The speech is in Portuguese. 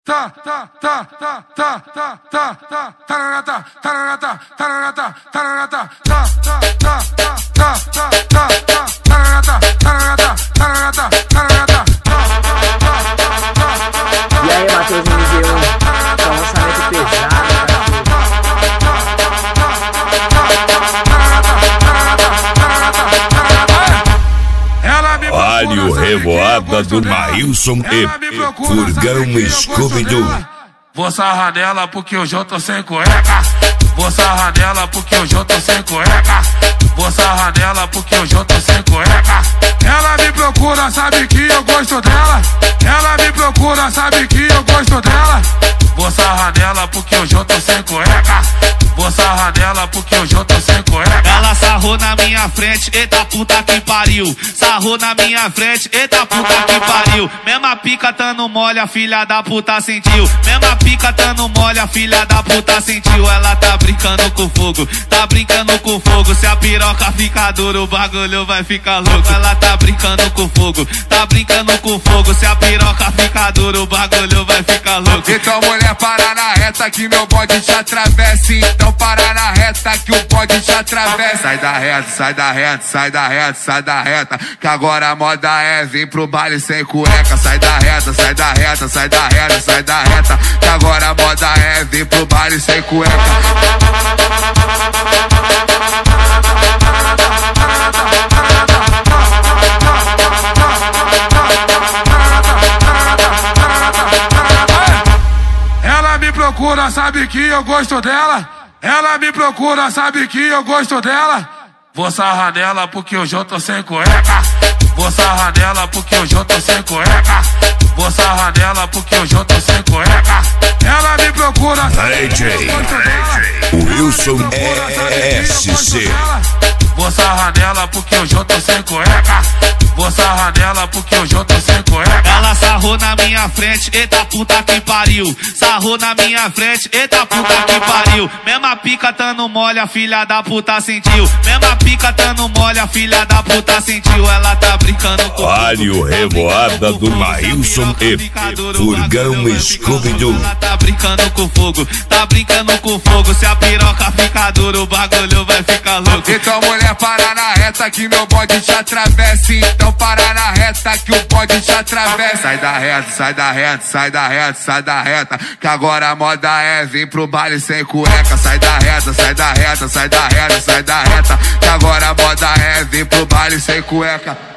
E aí, Matheus MV1, com lançamento pesado, Alho Revoada do Maílson e Furgão Scooby-Doo. Vou sarrar nela porque hoje eu tô sem cueca. Vou sarrar nela porque hoje eu tô sem cueca. Vou sarrar nela porque hoje eu tô sem cueca. Ela me procura, sabe que eu gosto dela. Ela me procura, sabe que eu gosto dela. Vou sarrar nela porque hoje eu tô sem cueca. Vou sarrar nela porque hoje eu tô sem cueca. Ela sarrou na minha frente, eita puta que pariu. Sarrou na minha frente, eita puta que pariu. Mesma pica tando mole, a filha da puta sentiu. Mesma pica tando mole, a filha da puta sentiu. Ela tá brincando com fogo, tá brincando com fogo. Se a piroca ficar dura, o bagulho vai ficar louco. Ela tá brincando com fogo, tá brincando com fogo. Se a piroca ficar dura, o bagulho vai ficar louco. Então mulher, para na reta que meu bode te atravessa. Então para na reta que o bode te atravessa. Sai da reta, sai da reta, sai da reta, sai da reta, que agora a moda é vir pro baile sem cueca. Sai da reta, sai da reta, sai da reta, sai da reta, que agora a moda é vir pro baile sem cueca. Ela me procura, sabe que eu gosto dela. Ela me procura, sabe que eu gosto dela. Vou sarrar nela porque hoje eu tô sem cueca. Vou sarrar nela porque hoje eu tô sem cueca. Vou sarrar nela porque hoje eu tô sem cueca. Ela me procura, sabe que eu gosto dela. Wilson SC. Vou sarrar nela porque hoje eu tô sem cueca. Vou sarrar nela porque hoje eu tô sem cueca. Ela sarrou na minha frente, eita puta que pariu. Sarrou na minha frente, eita puta que pariu. Mesma pica tando mole, a filha da puta sentiu. Mesma pica tando mole, a filha da puta sentiu. Ela tá brincando com Alho Revoada do Maílson e Furgão Scooby-Doo. Ela tá brincando com fogo, tá brincando com fogo. Se a piroca ficar dura, o bagulho vai ficar louco. Então mulher, para na reta que meu bode te atravessa. Então para na reta que o bode te atravessa. Sai da reta, sai da reta, sai da reta, sai da reta, que agora a moda é vir pro baile sem cueca. Sai da reta, sai da reta, sai da reta, sai da reta, que agora a moda é vir pro baile sem cueca.